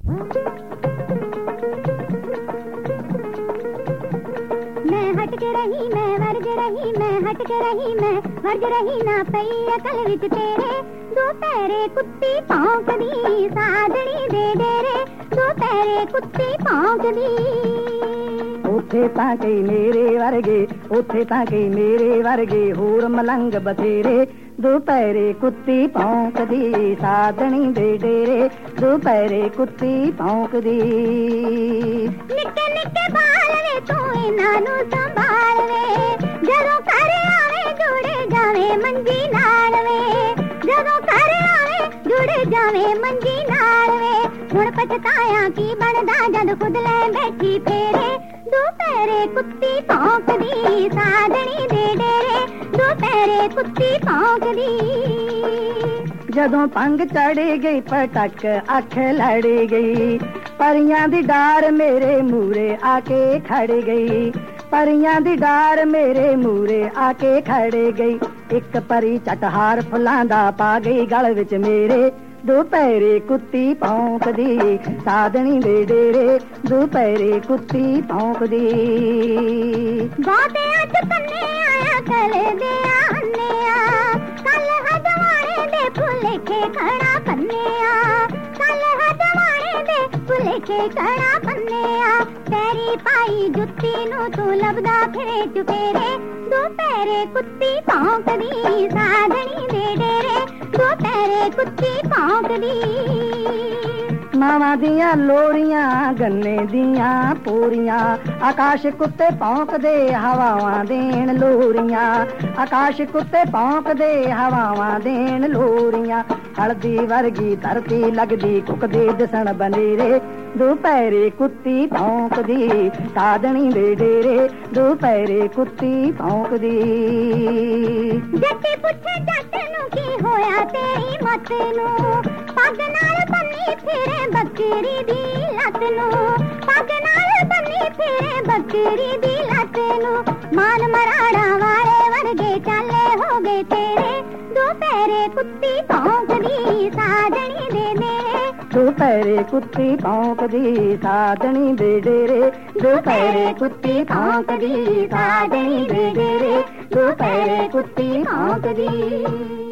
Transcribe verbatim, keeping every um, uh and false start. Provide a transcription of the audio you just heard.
मैं हट के रही मैं वर्ज रही मैं हट के रही मैं वर्ज रही ना पई अकल विच तेरे दो पैरे कुत्ती भौंकदी साधनी दे डेरे दो पैरे कुत्ती भौंकदी ਉੱਥੇ ਤਾਂ ਕਈ ਮੇਰੇ ਵਰਗੇ ਉੱਥੇ ਤਾਂ ਕਈ ਮੇਰੇ ਵਰਗੇ ਹੋਰ ਮਲੰਗ ਬਥੇਰੇ ਦੁਪਹਿਰੇ ਕੁੱਤੀ ਭੌਂਕਦੀ ਸਾਧਣੀ ਦੇ ਡੇਰੇ ਦੁਪਹਿਰੇ ਕੁੱਤੀ ਭੌਂਕਦੀ ਨਿੱਕੇ ਨਿੱਕੇ ਬਾਲ ਵੇ ਤੂੰ ਇਹਨਾਂ ਨੂੰ ਸੰਭਾਲ ਵੇ ਜਦੋਂ ਘਰ ਆਵੇ ਜੁੜ ਜਾਵੇ ਮੰਜੀ ਨਾਲ ਵੇ ਜਦੋਂ ਘਰ ਆਵੇ ਜੁੜ ਜਾਵੇ ਮੰਜੀ ਨਾਲ ਵੇ ਹੁਣ ਪਛਤਾਇਆ ਕੀ ਬਣਦਾ ਜਦ ਖੁਦ ਲੈ ਬੈਠੀ ਫੇਰੇ ਦੁਪਹਿਰੇ ਕੁੱਤੀ ਭੌਂਕਦੀ ਸਾਧਣੀ ਦੇ ਡੇਰੇ ਦੁਪਹਿਰੇ ਕੁੱਤੀ ਭੌਂਕਦੀ ਜਦੋਂ ਪੰਗ ਚੜੀ ਗਈ ਪਟਕ ਅੱਖ ਲੜ ਗਈ ਪਰੀਆਂ ਦੀ ਡਾਰ ਮੇਰੇ ਮੂਰੇ ਆ ਕੇ ਖੜ ਗਈ ਪਰੀਆਂ ਦੀ ਡਾਰ ਮੇਰੇ ਮੂਰੇ ਆ ਕੇ ਖੜ ਗਈ ਇੱਕ ਪਰੀ ਚਟਹਾਰ ਫੁੱਲਾਂ ਦਾ ਪਾ ਗਈ ਗਲ ਵਿੱਚ ਮੇਰੇ ਦੁਪਹਿਰੇ ਕੁੱਤੀ ਭੌਂਕਦੀ ਸਾਧਣੀ ਦੇ ਡੇਰੇ ਦੁਪਹਿਰੇ ਕੁੱਤੀ ਭੌਂਕਦੀ ਬਾਤੇ ਅੱਜ ਪੰਨੇ ਆਇਆ ਕਲ ਦੇ ਆਨਿਆ ਕੱਲ ਹਦਵਾਣੇ ਦੇ ਭੁਲੇਖੇ ਖੜਾ ਪੰਨਿਆ ਕੱਲ ਹਦਵਾਣੇ ਦੇ ਭੁਲੇਖੇ ਖੜਾ ਪੰਨਿਆ ਤੇਰੀ ਪਾਈ ਜੁੱਤੀ ਨੂੰ ਤੂੰ ਲੱਭਦਾ ਫਿਰੇ ਚੁਫੇਰੇ ਦੁਪਹਿਰੇ ਕੁੱਤੀ ਭੌਂਕਦੀ ਸਾਧਣੀ ਦੇ ਡੇਰੇ ਦੁਪਹਿਰੇ ਕੁੱਤੀ ਭੌਂਕਦੀ ਮਾਵਾਂ ਦੀਆਂ ਲੋਰੀਆਂ ਗੰਨੇ ਦੀਆਂ ਪੂਰੀਆਂ ਆਕਾਸ਼ ਕੁੱਤੇ ਭੌਂਕਦੇ ਹਵਾਵਾਂ ਦੇਣ ਲੋਰੀਆਂ ਆਕਾਸ਼ ਕੁੱਤੇ ਭੌਂਕਦੇ ਹਵਾਵਾਂ ਦੇਣ ਲੋਰੀਆਂ ਹਲਦੀ ਵਰਗੀ ਧਰਤੀ ਲੱਗਦੀ ਕੁੱਕਦੇ ਦਿਸਣ ਬਨੇਰੇ ਦੁਪਹਿਰੇ ਕੁੱਤੀ ਭੌਂਕਦੀ ਸਾਧਣੀ ਦੇ ਡੇਰੇ ਦੁਪਹਿਰੇ ਕੁੱਤੀ ਭੌਂਕਦੀ ਜੱਟੀ ਪੁੱਛੇ ਜੱਟ ਨੂੰ ਕੀ ਹੋਇਆ ਤੇਰੀ ਮੱਤ ਨੂੰ ਪੱਗ ਨਾਲ ਬੰਨੀ ਫਿਰੇ ਬੱਕਰੀ ਦੀ ਲੱਤ ਨੂੰ ਪੱਗ ਨਾਲ ਬੰਨੀ ਫਿਰੇ ਬੱਕਰੀ ਦੀ ਲੱਤ ਨੂੰ ਮਾਨ ਮਰਾੜਾ ਵਾਲੇ ਵਰਗੇ ਚਾਲੇ ਹੋ ਗਏ ਤੇਰੇ ਦੁਪਹਿਰੇ ਕੁੱਤੀ ਭੌਂਕਦੀ ਸਾਧਣੀ ਦੇ ਡੇਰੇ ਦੁਪਹਿਰੇ ਕੁੱਤੀ ਭੌਂਕਦੀ ਸਾਧਣੀ ਦੇ ਡੇਰੇ ਦੁਪਹਿਰੇ ਕੁੱਤੀ ਭੌਂਕਦੀ ਸਾਧਣੀ ਦੇ ਡੇਰੇ ਦੁਪਹਿਰੇ ਕੁੱਤੀ ਭੌਂਕਦੀ